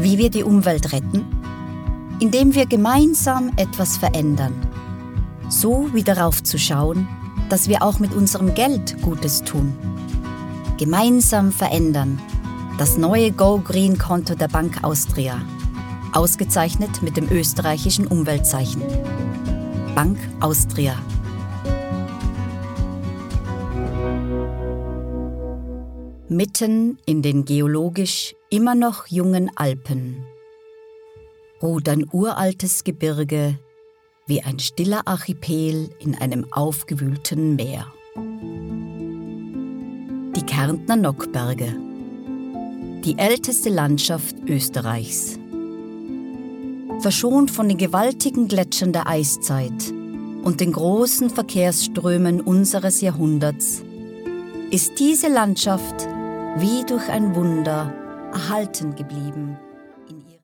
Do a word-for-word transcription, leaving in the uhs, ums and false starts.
Wie wir die Umwelt retten? Indem wir gemeinsam etwas verändern. So wie darauf zu schauen, dass wir auch mit unserem Geld Gutes tun. Gemeinsam verändern. Das neue Go Green Konto der Bank Austria. Ausgezeichnet mit dem österreichischen Umweltzeichen. Bank Austria. Mitten in den geologisch immer noch jungen Alpen ruht ein uraltes Gebirge wie ein stiller Archipel in einem aufgewühlten Meer. Die Kärntner Nockberge, die älteste Landschaft Österreichs. Verschont von den gewaltigen Gletschern der Eiszeit und den großen Verkehrsströmen unseres Jahrhunderts, ist diese Landschaft wie durch ein Wunder erhalten geblieben.